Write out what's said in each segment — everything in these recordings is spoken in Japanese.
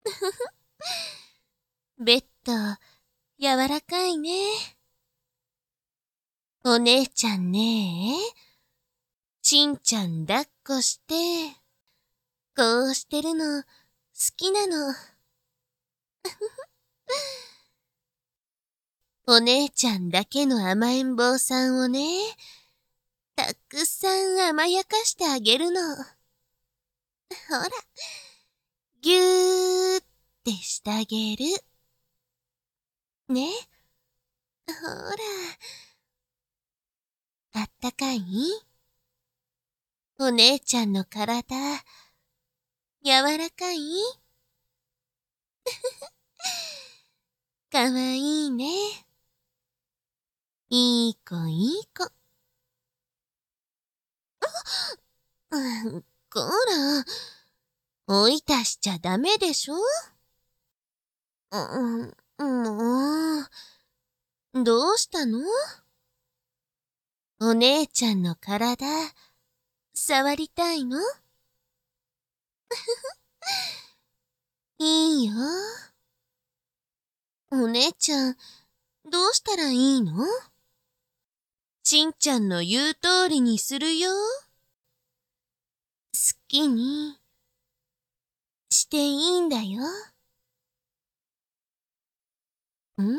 ベッド、柔らかいね。お姉ちゃんねしんちゃん抱っこして、こうしてるの好きなの。お姉ちゃんだけの甘えん坊さんをね、たくさん甘やかしてあげるの。ほら、ぎゅーってしてあげる。ね。ほら、あったかい？お姉ちゃんの体、柔らかい？かわいいね。いい子いい子。こら、追い出しちゃダメでしょ？もう、どうしたの？お姉ちゃんの体、触りたいの？いいよ。お姉ちゃん、どうしたらいいの？しんちゃんの言う通りにするよ。好きにしていいんだよ。ん？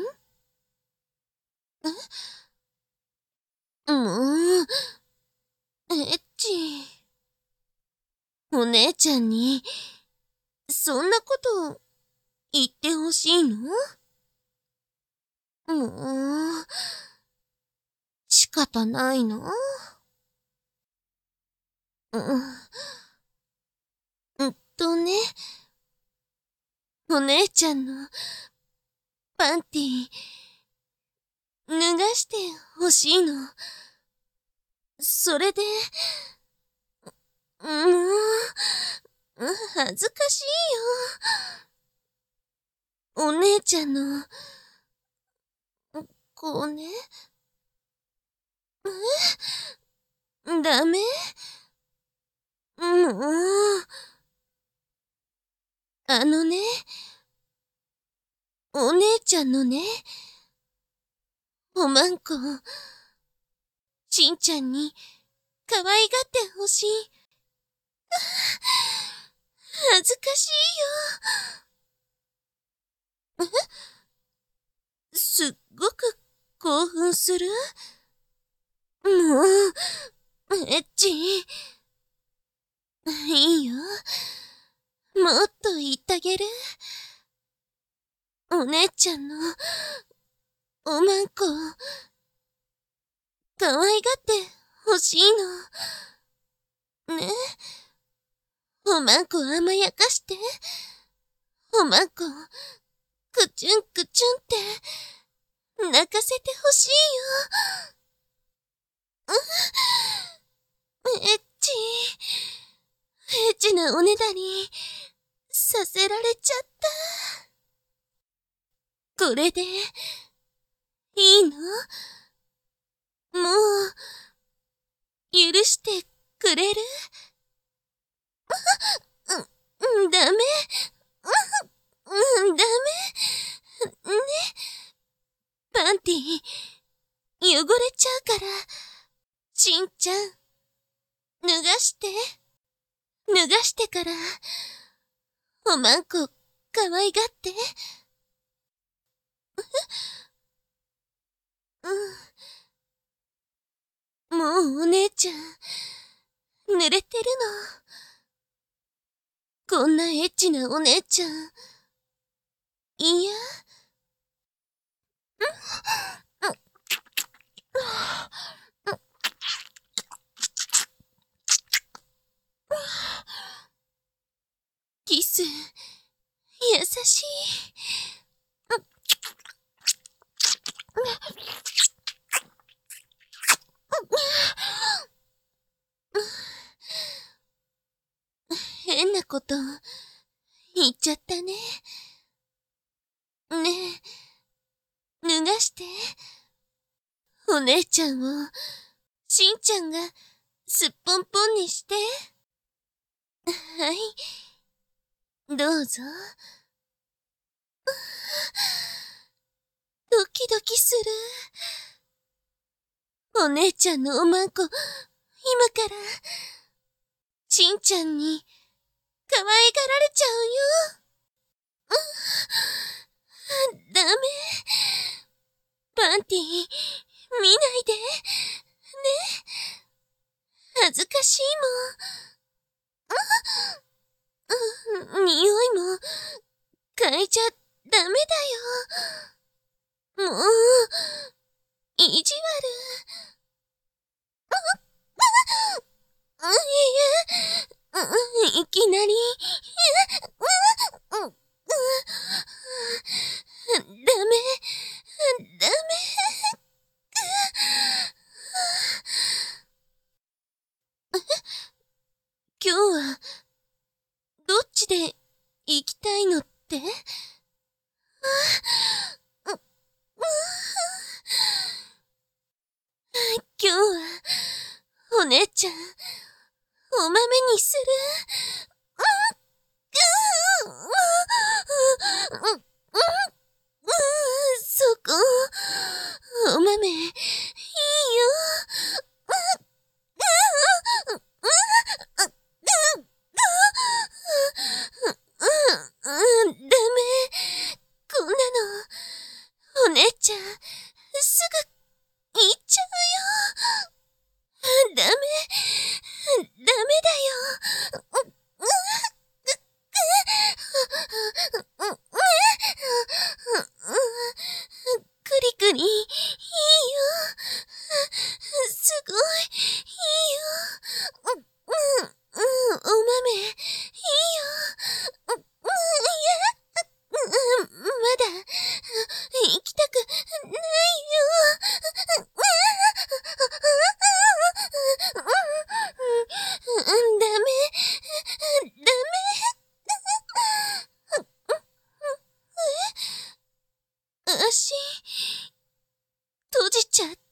もう、エッチ。お姉ちゃんに、そんなこと言ってほしいの？もう、仕方ないの？ね、お姉ちゃんのパンティ、脱がしてほしいの。それで、恥ずかしいよ。お姉ちゃんの、こうね。ダメ？もう、あのね、お姉ちゃんのね、おまんこ、しんちゃんに可愛がってほしい。恥ずかしいよ。すっごく興奮する？もう、エッチ。いいよ。もっと言ってあげる。お姉ちゃんの、おまんこ、可愛がってほしいの。ね。おまんこ甘やかして。おまんこ、くちゅんくちゅんって、泣かせてほしいよ。エッチ。エッチなおねだり、させられちゃった。これで、いいの？もう、許してくれる？ダメ。ダメ。ね、パンティ、汚れちゃうから。しんちゃん、脱がして。脱がしてから、おまんこ、可愛がって。もうお姉ちゃん、濡れてるの。こんなエッチなお姉ちゃん、いや。キス、優しい。変なこと言っちゃったね。ねえ、脱がして。お姉ちゃんを、しんちゃんがすっぽんぽんにして。はい、どうぞ。 ドキドキする。お姉ちゃんのおまんこ、今から、しんちゃんに、可愛がられちゃうよ。ダメ。パンティ、見ないで。ね。恥ずかしいもん。匂いも、嗅いじゃダメだよ。もう、意地悪。いきなり。ダメ、ダメ。今日は、どっちで行きたいのって？今日は、お姉ちゃん、お豆にする。そこ、お豆、いいよ。ダメ。こんなの、お姉ちゃん、すぐ、行っちゃうよ。ダメ、ダメだよ。クリクリ、いいよ。すごい、いいよ。お豆、いいよ。まだ、行きたくないよ。ダメ、ダメ。足、閉じちゃダメ。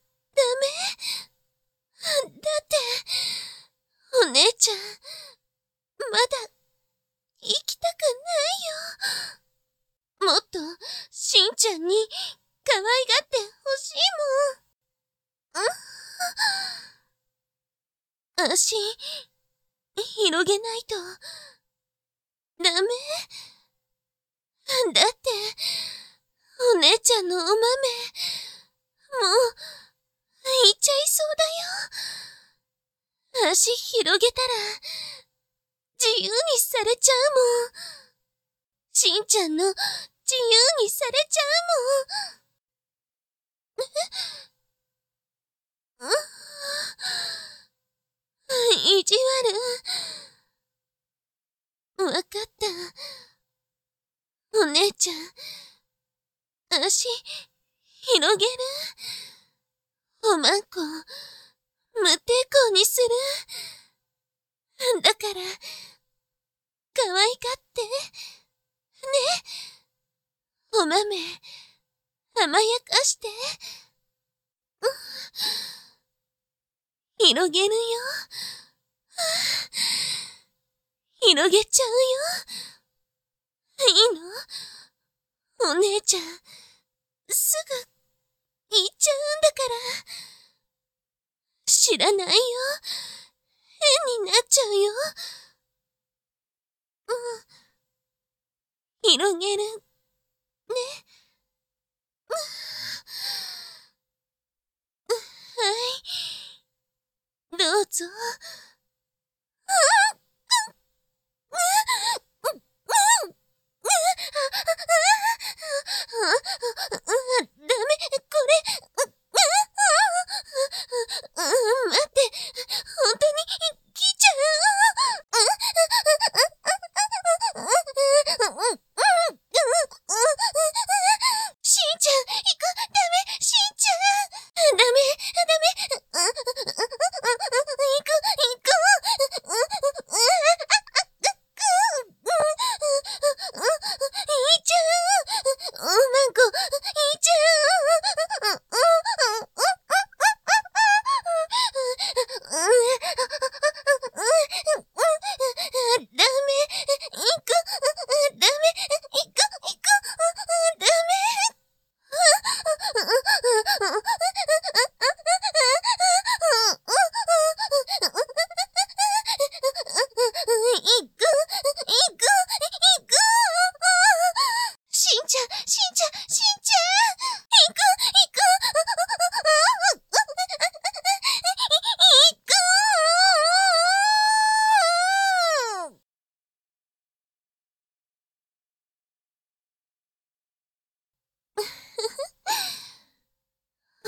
だって、お姉ちゃん、まだ、行きたくないよ。もっと、しんちゃんに、可愛がってほしいもん。足、広げないと、ダメ。だって、お姉ちゃんのお豆、もう、いっちゃいそうだよ。足広げたら、自由にされちゃうもん。しんちゃんの自由にされちゃうもん。意地悪。わかった。お姉ちゃん、足、広げる。おまんこ、無抵抗にする。だから、可愛がって。ね。お豆、甘やかして。広げるよ。広げちゃうよ。いいの？お姉ちゃん、すぐ、行っちゃうんだから。知らないよ。変になっちゃうよ。広げる。ね。はい。どうぞ。ダメ、これ。待って、本当に来ちゃう。しんちゃん、行く。ダメ、しんちゃん。ダメ、ダメ。行く、行く。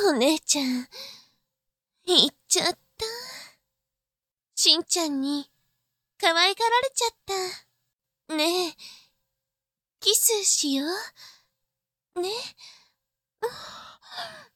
お姉ちゃん、行っちゃった。しんちゃんに、可愛がられちゃった。ねえ、キスしよう。ね。